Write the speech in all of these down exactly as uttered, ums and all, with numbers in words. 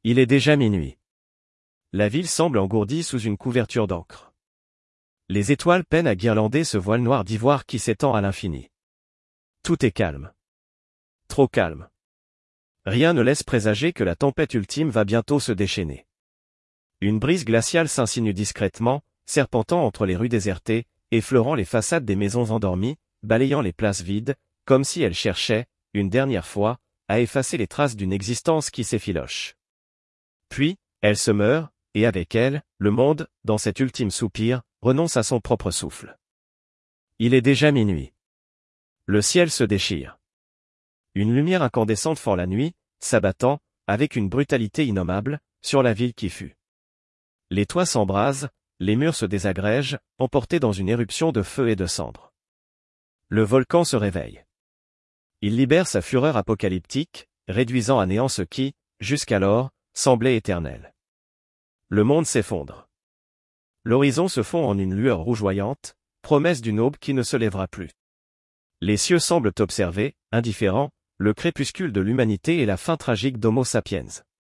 Il est déjà minuit. La ville semble engourdie sous une couverture d'encre. Les étoiles peinent à guirlander ce voile noir d'ivoire qui s'étend à l'infini. Tout est calme. Trop calme. Rien ne laisse présager que la tempête ultime va bientôt se déchaîner. Une brise glaciale s'insinue discrètement, serpentant entre les rues désertées, effleurant les façades des maisons endormies, balayant les places vides, comme si elle cherchait, une dernière fois, à effacer les traces d'une existence qui s'effiloche. Puis, elle se meurt, et avec elle, le monde, dans cet ultime soupir, renonce à son propre souffle. Il est déjà minuit. Le ciel se déchire. Une lumière incandescente fend la nuit, s'abattant, avec une brutalité innommable, sur la ville qui fut. Les toits s'embrasent, les murs se désagrègent, emportés dans une éruption de feu et de cendres. Le volcan se réveille. Il libère sa fureur apocalyptique, réduisant à néant ce qui, jusqu'alors, semblait éternel. Le monde s'effondre. L'horizon se fond en une lueur rougeoyante, promesse d'une aube qui ne se lèvera plus. Les cieux semblent observer, indifférents, le crépuscule de l'humanité et la fin tragique d'Homo sapiens.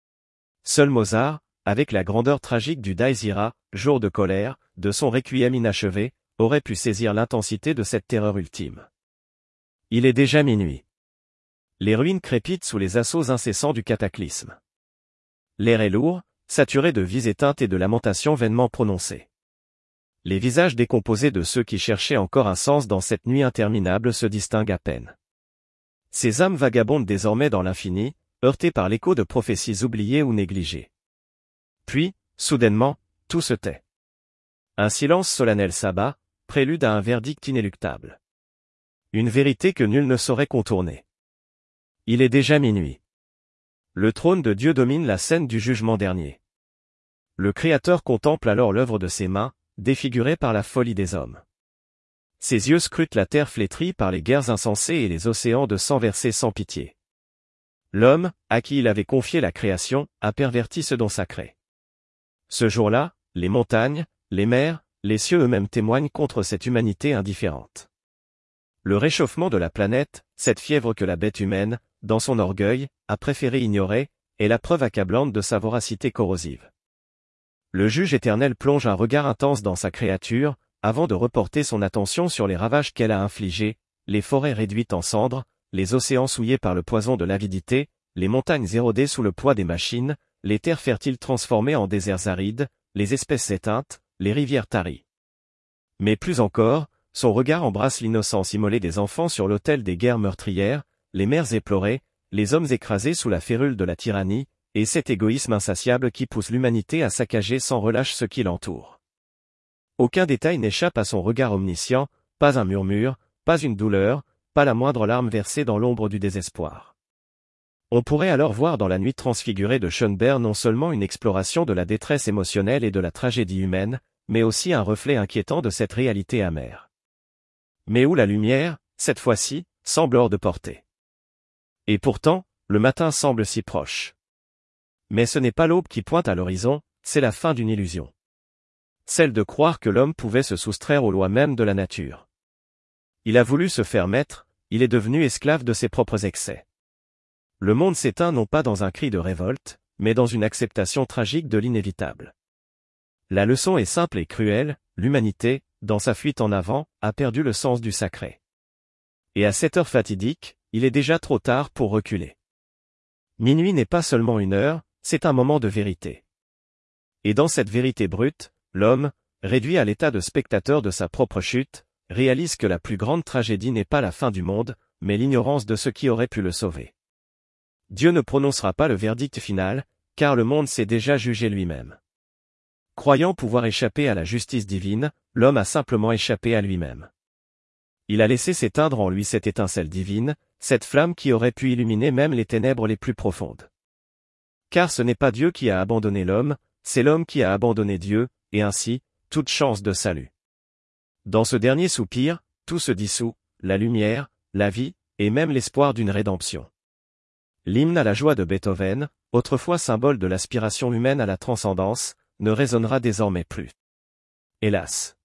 Seul Mozart, avec la grandeur tragique du Dies Irae, jour de colère, de son requiem inachevé, aurait pu saisir l'intensité de cette terreur ultime. Il est déjà minuit. Les ruines crépitent sous les assauts incessants du cataclysme. L'air est lourd, saturé de vies éteintes et de lamentations vainement prononcées. Les visages décomposés de ceux qui cherchaient encore un sens dans cette nuit interminable se distinguent à peine. Ces âmes vagabondent désormais dans l'infini, heurtées par l'écho de prophéties oubliées ou négligées. Puis, soudainement, tout se tait. Un silence solennel s'abat, prélude à un verdict inéluctable. Une vérité que nul ne saurait contourner. Il est déjà minuit. Le trône de Dieu domine la scène du jugement dernier. Le Créateur contemple alors l'œuvre de ses mains, défigurée par la folie des hommes. Ses yeux scrutent la terre flétrie par les guerres insensées et les océans de sang versés sans pitié. L'homme, à qui il avait confié la création, a perverti ce don sacré. Ce jour-là, les montagnes, les mers, les cieux eux-mêmes témoignent contre cette humanité indifférente. Le réchauffement de la planète, cette fièvre que la bête humaine, dans son orgueil, a préféré ignorer, est la preuve accablante de sa voracité corrosive. Le juge éternel plonge un regard intense dans sa créature, avant de reporter son attention sur les ravages qu'elle a infligés, les forêts réduites en cendres, les océans souillés par le poison de l'avidité, les montagnes érodées sous le poids des machines, les terres fertiles transformées en déserts arides, les espèces éteintes, les rivières taries. Mais plus encore, son regard embrasse l'innocence immolée des enfants sur l'autel des guerres meurtrières, les mères éplorées, les hommes écrasés sous la férule de la tyrannie, et cet égoïsme insatiable qui pousse l'humanité à saccager sans relâche ce qui l'entoure. Aucun détail n'échappe à son regard omniscient, pas un murmure, pas une douleur, pas la moindre larme versée dans l'ombre du désespoir. On pourrait alors voir dans la nuit transfigurée de Schönberg non seulement une exploration de la détresse émotionnelle et de la tragédie humaine, mais aussi un reflet inquiétant de cette réalité amère. Mais où la lumière, cette fois-ci, semble hors de portée. Et pourtant, le matin semble si proche. Mais ce n'est pas l'aube qui pointe à l'horizon, c'est la fin d'une illusion. Celle de croire que l'homme pouvait se soustraire aux lois mêmes de la nature. Il a voulu se faire maître, il est devenu esclave de ses propres excès. Le monde s'éteint non pas dans un cri de révolte, mais dans une acceptation tragique de l'inévitable. La leçon est simple et cruelle, l'humanité, dans sa fuite en avant, a perdu le sens du sacré. Et à cette heure fatidique, il est déjà trop tard pour reculer. Minuit n'est pas seulement une heure, c'est un moment de vérité. Et dans cette vérité brute, l'homme, réduit à l'état de spectateur de sa propre chute, réalise que la plus grande tragédie n'est pas la fin du monde, mais l'ignorance de ce qui aurait pu le sauver. Dieu ne prononcera pas le verdict final, car le monde s'est déjà jugé lui-même. Croyant pouvoir échapper à la justice divine, l'homme a simplement échappé à lui-même. Il a laissé s'éteindre en lui cette étincelle divine, cette flamme qui aurait pu illuminer même les ténèbres les plus profondes. Car ce n'est pas Dieu qui a abandonné l'homme, c'est l'homme qui a abandonné Dieu, et ainsi, toute chance de salut. Dans ce dernier soupir, tout se dissout, la lumière, la vie, et même l'espoir d'une rédemption. L'hymne à la joie de Beethoven, autrefois symbole de l'aspiration humaine à la transcendance, ne résonnera désormais plus. Hélas.